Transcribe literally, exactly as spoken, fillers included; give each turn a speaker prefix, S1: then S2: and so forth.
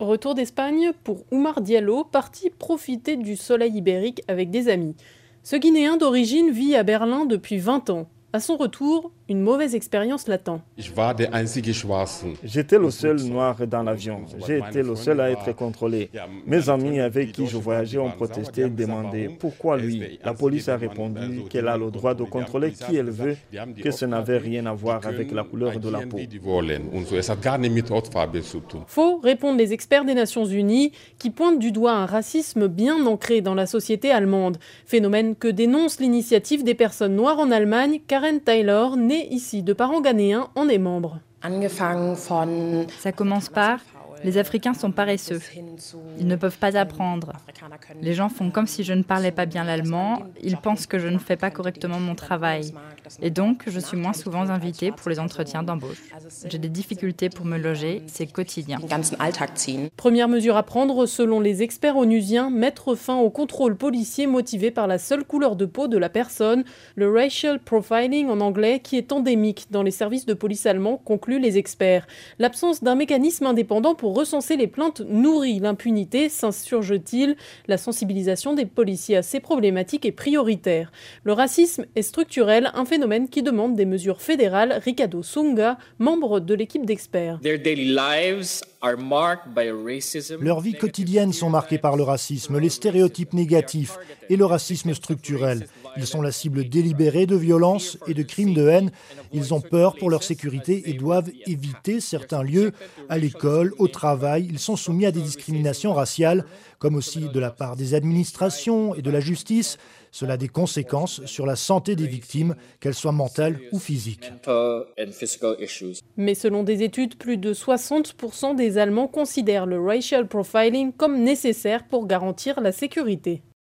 S1: Retour d'Espagne pour Oumar Diallo, parti profiter du soleil ibérique avec des amis. Ce Guinéen d'origine vit à Berlin depuis vingt ans. À son retour, une mauvaise expérience l'attend.
S2: J'étais le seul noir dans l'avion. J'ai été le seul à être contrôlé. Mes amis avec qui je voyageais ont protesté et demandé pourquoi lui. La police a répondu qu'elle a le droit de contrôler qui elle veut, que ça n'avait rien à voir avec la couleur de la peau.
S1: Faux, répondent les experts des Nations Unies, qui pointent du doigt un racisme bien ancré dans la société allemande. Phénomène que dénonce l'initiative des personnes noires en Allemagne. Karen Taylor, née ici de parents ghanéens, en est membre.
S3: Ça commence par « les Africains sont paresseux, ils ne peuvent pas apprendre. Les gens font comme si je ne parlais pas bien l'allemand, ils pensent que je ne fais pas correctement mon travail. Et donc, je suis moins souvent invitée pour les entretiens d'embauche. J'ai des difficultés pour me loger, c'est quotidien. »
S1: Première mesure à prendre, selon les experts onusiens, mettre fin au contrôle policier motivé par la seule couleur de peau de la personne, le racial profiling en anglais, qui est endémique dans les services de police allemands, concluent les experts. L'absence d'un mécanisme indépendant pour recenser les plaintes nourrit l'impunité, s'insurge-t-il. La sensibilisation des policiers à ces problématiques est prioritaire. Le racisme est structurel, un phénomène qui demande des mesures fédérales. Ricardo Sunga, membre de l'équipe d'experts.
S4: Leurs vies quotidiennes sont marquées par le racisme, les stéréotypes négatifs et le racisme structurel. Ils sont la cible délibérée de violences et de crimes de haine. Ils ont peur pour leur sécurité et doivent éviter certains lieux. À l'école, au travail, ils sont soumis à des discriminations raciales, comme aussi de la part des administrations et de la justice. Cela a des conséquences sur la santé des victimes, qu'elles soient mentales ou physiques.
S1: Mais selon des études, plus de soixante pour cent des Allemands considèrent le racial profiling comme nécessaire pour garantir la sécurité.